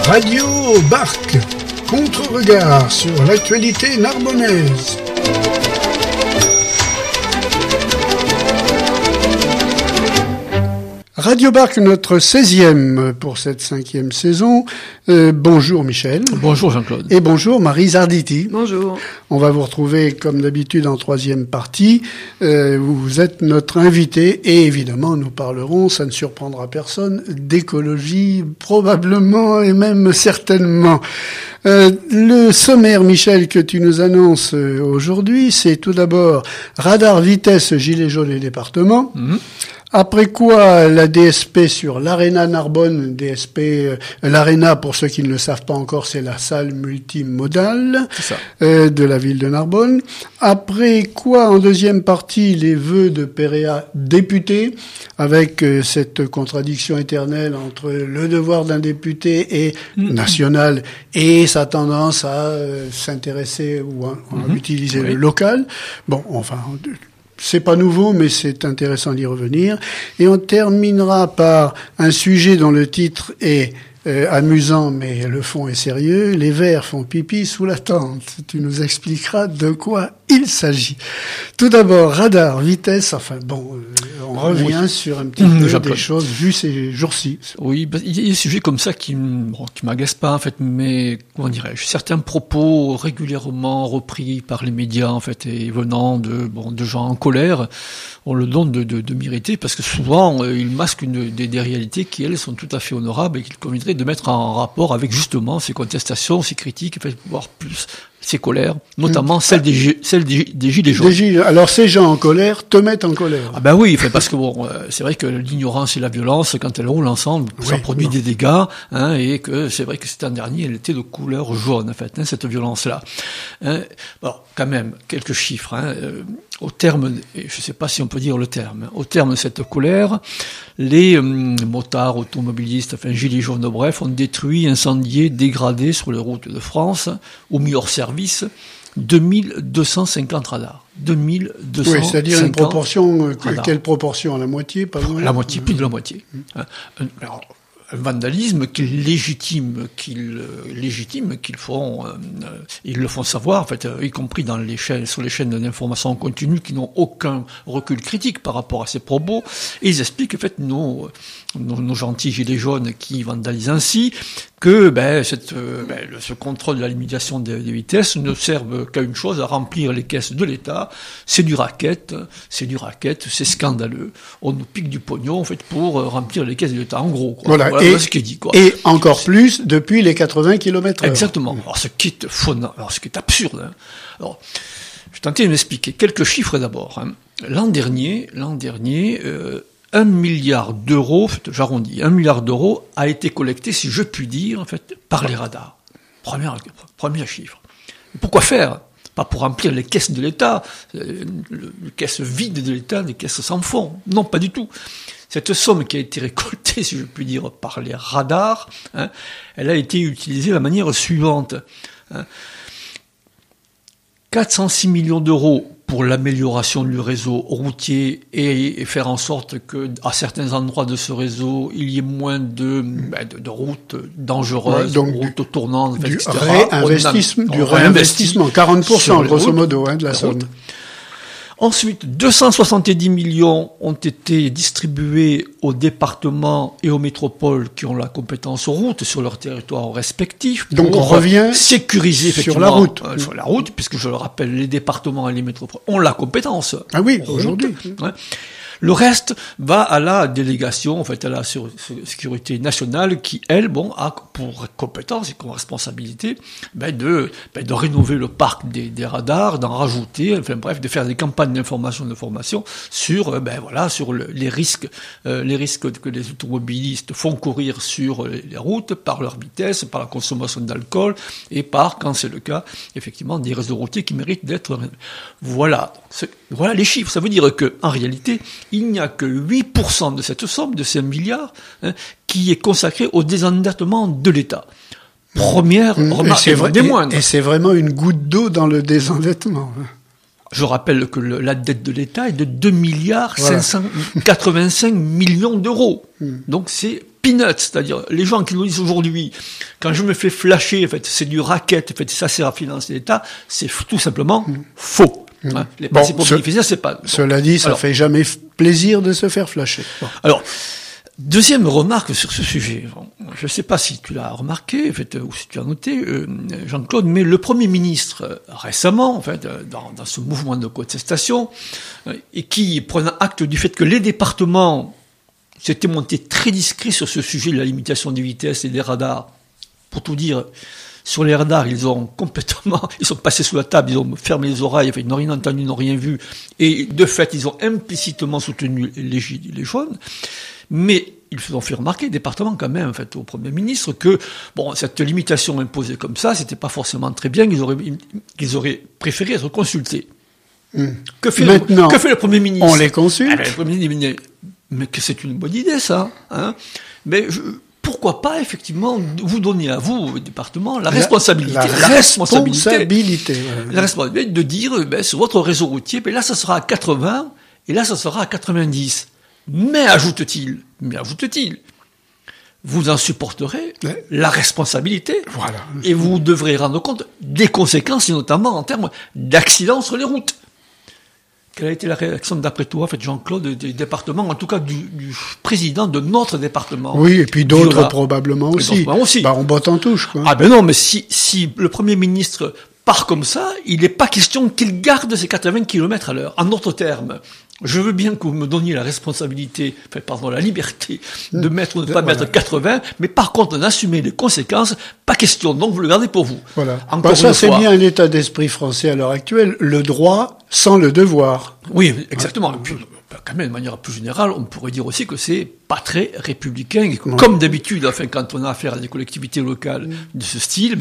Radio Barque, contre-regard sur l'actualité narbonnaise. Radio Barque, notre 16e pour cette 5e saison. Bonjour Michel. Bonjour Jean-Claude. Et bonjour Marie Zarditi. Bonjour. On va vous retrouver comme d'habitude en 3e partie. Vous êtes notre invité et évidemment nous parlerons, ça ne surprendra personne, d'écologie probablement et même certainement. Le sommaire, Michel, que tu nous annonces aujourd'hui, c'est tout d'abord radar vitesse gilet jaune et département. Après quoi, la DSP sur l'Arena Narbonne, DSP, l'Arena, pour ceux qui ne le savent pas encore, c'est la salle multimodale de la ville de Narbonne. Après quoi, en deuxième partie, les vœux de Péréa député, avec cette contradiction éternelle entre le devoir d'un député et national et sa tendance à s'intéresser ou à utiliser le local. Bon, enfin... C'est pas nouveau, mais c'est intéressant d'y revenir. Et on terminera par un sujet dont le titre est amusant, mais le fond est sérieux. Les vers font pipi sous la tente. Tu nous expliqueras de quoi il s'agit. Tout d'abord, radar, vitesse, enfin bon, on revient sur un petit peu des choses vues ces jours-ci. Oui, il y a des sujets comme ça qui m'agacent pas, en fait, mais, comment dirais-je, certains propos régulièrement repris par les médias, en fait, et venant de gens en colère, on le donne de m'irriter, parce que souvent, ils masquent des réalités qui, elles, sont tout à fait honorables et qu'il conviendrait de mettre en rapport avec, justement, ces contestations, ces critiques, en fait, voire plus, ces colères, notamment celles des gilets jaunes. Alors ces gens en colère te mettent en colère. Ah ben oui, parce que bon, c'est vrai que l'ignorance et la violence, quand elles roulent ensemble, ça produit des dégâts, et que c'est vrai que cet an dernier, elle était de couleur jaune, en fait, cette violence-là. Bon, quand même, quelques chiffres. Au terme, je sais pas si on peut dire le terme, au terme de cette colère, les motards, automobilistes, enfin gilets jaunes, bref, ont détruit, incendié, dégradé sur les routes de France, ou mis hors service, 2250 radars. 2250 Oui, c'est-à-dire une proportion, radars. Quelle proportion? La moitié, pas loin? La moitié, plus de la moitié. Alors, un vandalisme qu'ils légitiment, qu'ils font, ils le font savoir, en fait, y compris dans les chaînes, sur les chaînes d'information continue qui n'ont aucun recul critique par rapport à ces propos, et ils expliquent, en fait, nos gentils gilets jaunes qui vandalisent ainsi, que, ce contrôle de la limitation des vitesses ne serve qu'à une chose, à remplir les caisses de l'État. C'est du racket, c'est scandaleux. On nous pique du pognon, en fait, pour remplir les caisses de l'État, en gros, quoi. Voilà ce qui est dit, quoi. Et encore plus depuis les 80 km/h. Exactement. Alors, ce qui est absurde, Alors, je vais tenter de m'expliquer. Quelques chiffres d'abord, L'an dernier, 1 milliard d'euros, j'arrondis, 1 milliard d'euros a été collecté, si je puis dire, en fait, par les radars. Premier chiffre. Pourquoi faire? Pas pour remplir les caisses de l'État, les caisses vides de l'État, les caisses sans fond. Non, pas du tout. Cette somme qui a été récoltée, si je puis dire, par les radars, elle a été utilisée de la manière suivante. 406 millions d'euros pour l'amélioration du réseau routier et faire en sorte que, à certains endroits de ce réseau, il y ait moins de routes dangereuses, donc routes tournantes, etc. Du réinvestissement, 40%, grosso modo, de la somme. Ensuite, 270 millions ont été distribués aux départements et aux métropoles qui ont la compétence route sur leur territoire respectif. Donc on revient sécuriser effectivement sur la route, puisque je le rappelle, les départements et les métropoles ont la compétence. Ah oui, aujourd'hui. Le reste va à la délégation, en fait, à la sécurité nationale qui, elle, a pour compétence et comme responsabilité, de rénover le parc des radars, d'en rajouter, enfin bref, de faire des campagnes d'information sur, sur les risques que les automobilistes font courir sur les routes par leur vitesse, par la consommation d'alcool et par, quand c'est le cas, effectivement, des réseaux routiers qui méritent d'être. Voilà les chiffres. Ça veut dire que, en réalité, il n'y a que 8% de cette somme, de ces milliards, qui est consacrée au désendettement de l'État. Première remarque des moindres. Et c'est vraiment une goutte d'eau dans le désendettement. Je rappelle que la dette de l'État est de 2 milliards Voilà. 585 millions d'euros. Donc c'est peanuts, c'est-à-dire les gens qui nous disent aujourd'hui, quand je me fais flasher, en fait, c'est du racket, en fait, ça sert à financer l'État, c'est tout simplement faux. Hein. Les principaux bénéficiaires, c'est pas. Bon. Cela dit, ça fait jamais plaisir de se faire flasher. Bon. Alors, deuxième remarque sur ce sujet. Je ne sais pas si tu l'as remarqué, en fait, ou si tu as noté, Jean-Claude, mais le Premier ministre, récemment, en fait, dans ce mouvement de contestation, et qui prenant acte du fait que les départements s'étaient montés très discrets sur ce sujet de la limitation des vitesses et des radars. Pour tout dire, sur les radars, ils sont passés sous la table, ils ont fermé les oreilles, en fait, ils n'ont rien entendu, ils n'ont rien vu, et de fait, ils ont implicitement soutenu les gilets jaunes. Mais ils ont fait remarquer, département quand même, en fait, au Premier ministre, que bon, cette limitation imposée comme ça, c'était pas forcément très bien, qu'ils auraient préféré être consultés. Que fait le Premier ministre? On les consulte. Le Premier ministre dit, mais que c'est une bonne idée, ça. Hein, mais pourquoi pas, effectivement, vous donner à vous, au département, la responsabilité. La responsabilité de dire, sur votre réseau routier, là, ça sera à 80, et là, ça sera à 90. Mais ajoute-t-il, vous en supporterez la responsabilité, voilà. Et vous devrez rendre compte des conséquences, et notamment en termes d'accidents sur les routes. Quelle a été la réaction d'après toi, en fait, Jean-Claude, des départements, en tout cas du président de notre département? Oui, et puis d'autres probablement aussi. On botte en touche, quoi. Ah ben non, mais si le Premier ministre part comme ça, il n'est pas question qu'il garde ses 80 km à l'heure. En d'autres termes, je veux bien que vous me donniez la responsabilité, la liberté de mettre ou de ne pas mettre 80, mais par contre d'assumer les conséquences, pas question, donc vous le gardez pour vous. Voilà. Ça, c'est bien l'état d'esprit français à l'heure actuelle, le droit sans le devoir. Oui, exactement. Et puis, quand même, de manière plus générale, on pourrait dire aussi que c'est pas très républicain. Et comme d'habitude, quand on a affaire à des collectivités locales de ce style,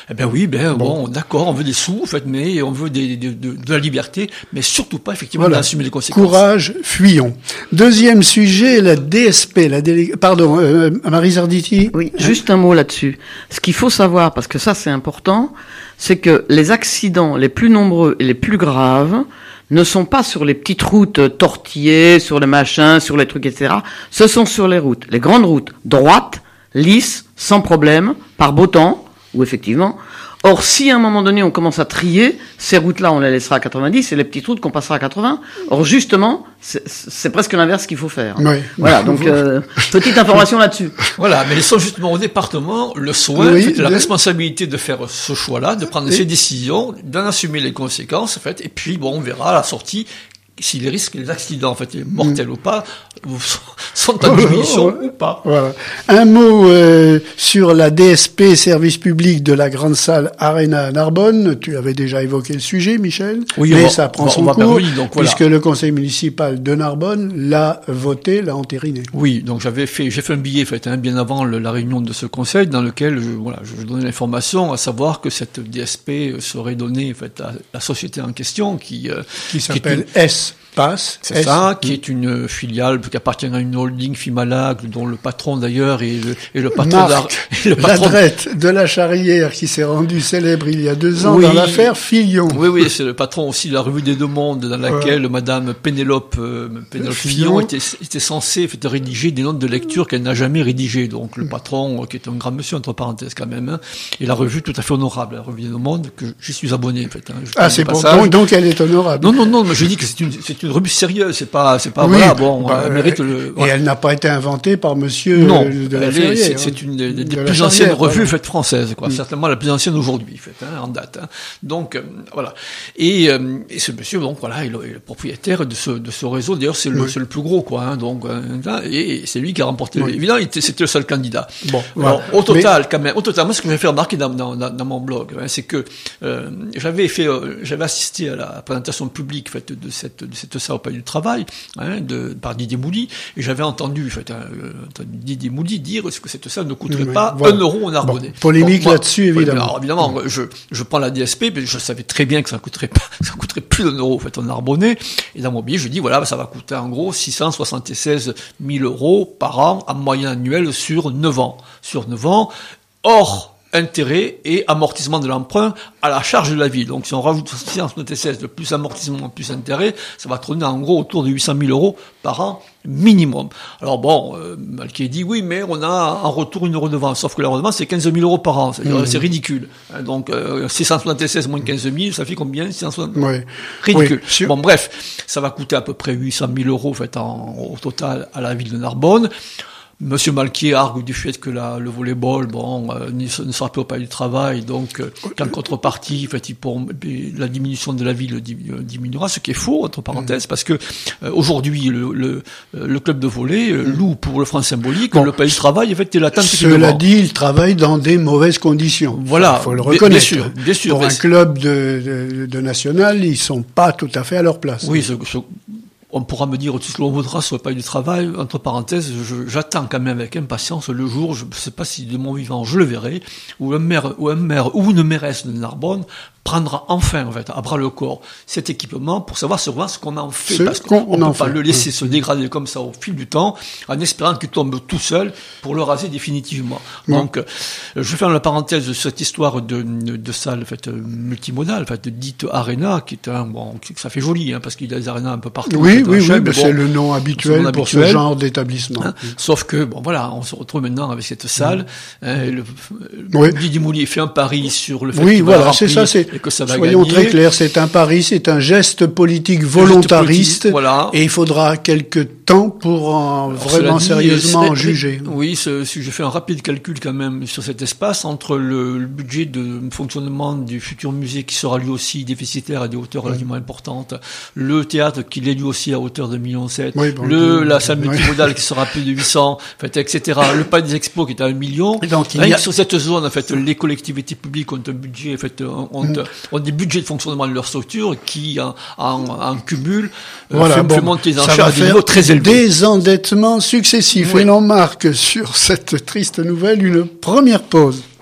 bon, d'accord, on veut des sous, en fait, mais on veut de la liberté, mais surtout pas, effectivement, d'assumer les conséquences. Courage, fuyons. Deuxième sujet, la DSP, Marie Zarditi. Oui, juste un mot là-dessus. Ce qu'il faut savoir, parce que ça c'est important, c'est que les accidents les plus nombreux et les plus graves ne sont pas sur les petites routes tortillées, sur les machins, sur les trucs, etc. Ce sont sur les routes, les grandes routes, droites, lisses, sans problème, par beau temps, ou effectivement. Or, si à un moment donné on commence à trier, ces routes-là on les laissera à 90 et les petites routes qu'on passera à 80. Or, justement, c'est presque l'inverse qu'il faut faire. Oui. Voilà, donc petite information là-dessus. Voilà, mais laissons justement au département le soin, la responsabilité de faire ce choix-là, de prendre ces décisions, d'en assumer les conséquences, en fait, et puis bon, on verra à la sortie si les risques, les accidents, en fait, mortels ou pas, sont en diminution ou pas. Voilà. Un mot sur la DSP, service public de la grande salle Arena à Narbonne. Tu avais déjà évoqué le sujet, Michel. Oui, mais ça prend son cours, puisque le conseil municipal de Narbonne l'a voté, l'a entériné. Oui, donc j'ai fait un billet, bien avant la réunion de ce conseil, dans lequel je donnais l'information, à savoir que cette DSP serait donnée, à la société en question, qui s'appelle S-Pass. C'est ça, qui est une filiale qui appartient à une holding Fimalag, dont le patron d'ailleurs est le patron Ladrette de la Charrière, qui s'est rendu célèbre il y a 2 ans dans l'affaire Fillon. Oui, c'est le patron aussi de la revue des Deux Mondes, dans laquelle Madame Pénélope Fillon était censée rédiger des notes de lecture qu'elle n'a jamais rédigées. Donc le patron, qui est un grand monsieur entre parenthèses quand même, et la revue tout à fait honorable, la revue des Deux Mondes, que j'y suis abonné c'est bon. Donc elle est honorable. Non, mais je dis que c'est une revue sérieuse, c'est pas elle mérite le. Et elle n'a pas été inventée par monsieur de la Ferrière. C'est une des plus anciennes revues françaises, certainement la plus ancienne aujourd'hui, en date. Donc voilà. Et ce monsieur, donc il est le propriétaire de ce réseau. D'ailleurs, c'est le plus gros, et c'est lui qui a remporté. Évidemment, c'était le seul candidat. Bon, alors, au total, moi, ce que j'ai fait remarquer dans mon blog, c'est que j'avais assisté à la présentation publique de cette salle au Palais du Travail, par Didier Mouly, et j'avais entendu Didier Mouly dire que cette salle ne coûterait pas 1 euro en Narbonnais. Polémique là-dessus, évidemment. Alors, évidemment, je prends la DSP, mais je savais très bien que ça coûterait plus d'1 euro en Narbonnais, et dans mon billet, je dis ça va coûter en gros 676 000 euros par an en moyenne annuelle sur 9 ans. Or, intérêt et amortissement de l'emprunt à la charge de la ville. Donc si on rajoute 676 de plus amortissement plus intérêt, ça va tourner en gros autour de 800 000 euros par an minimum. Alors bon, Malquier dit oui, mais on a en retour une redevance. Sauf que la redevance, c'est 15 000 euros par an. C'est-à-dire, c'est ridicule. Donc 676 moins 15 000, ça fait combien? 660. Oui. Ridicule. Oui. Bon, bref, ça va coûter à peu près 800 000 euros au total à la ville de Narbonne. Monsieur Malquier argue du fait que le volleyball, ne sera pas au palais du travail, donc qu'en contrepartie, en fait, la diminution de la ville diminuera, ce qui est faux entre parenthèses, parce que aujourd'hui le club de volley loue pour le franc symbolique le palais du travail, en fait, est l'attente. Cela dit, il travaille dans des mauvaises conditions. Voilà, faut le reconnaître. Bien sûr. Pour un club de national, ils sont pas tout à fait à leur place. Oui, on pourra me dire tout ce que l'on voudra sur le palais du travail. Entre parenthèses, j'attends quand même avec impatience le jour, je ne sais pas si de mon vivant je le verrai, où un maire ou une mairesse de Narbonne prendra enfin, en fait, à bras le corps cet équipement pour savoir ce qu'on en fait. Parce qu'on ne peut pas le laisser se dégrader comme ça au fil du temps, en espérant qu'il tombe tout seul pour le raser définitivement. Donc, je vais faire la parenthèse de cette histoire de salle, en fait, multimodale, en fait, dite Arena, qui est ça fait joli, parce qu'il y a des arénas un peu partout. Oui, c'est le nom habituel pour ce genre d'établissement. Sauf que, on se retrouve maintenant avec cette salle. Didier Moulier fait un pari sur le fait qu'il va remplir et que ça va Soyons gagner. très clairs, c'est un pari, c'est un geste politique volontariste, et il faudra quelques temps pour vraiment sérieusement juger. Oui, si je fais un rapide calcul quand même sur cet espace, entre le budget de fonctionnement du futur musée qui sera lui aussi déficitaire à des hauteurs relativement importantes, le théâtre qui est lui aussi à hauteur de 1,7 million, la salle multimodale qui sera plus de 800, en fait, etc. Le palais des expos qui est à 1 million. Et donc, sur cette zone, en fait, les collectivités publiques ont un budget, en fait, ont des budgets de fonctionnement de leur structure qui en cumul fait monter les enchères à des niveaux très élevés. Des endettements successifs. Et l'on marque sur cette triste nouvelle une première pause.